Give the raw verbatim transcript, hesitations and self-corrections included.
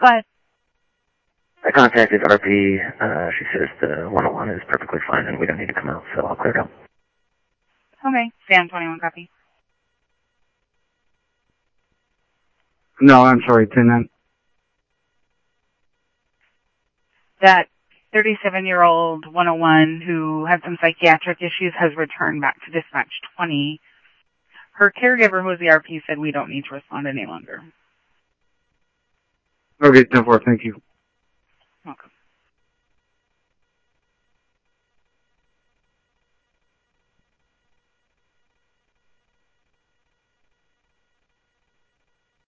Go ahead. I contacted R P. Uh, she says the one oh one is perfectly fine and we don't need to come out, so I'll clear it up. Okay. Sam, twenty-one copy. No, I'm sorry, ten nine. That thirty-seven-year-old one oh one who had some psychiatric issues has returned back to dispatch twenty. Her caregiver, who was the R P, said we don't need to respond any longer. Okay, ten four, thank you. Welcome.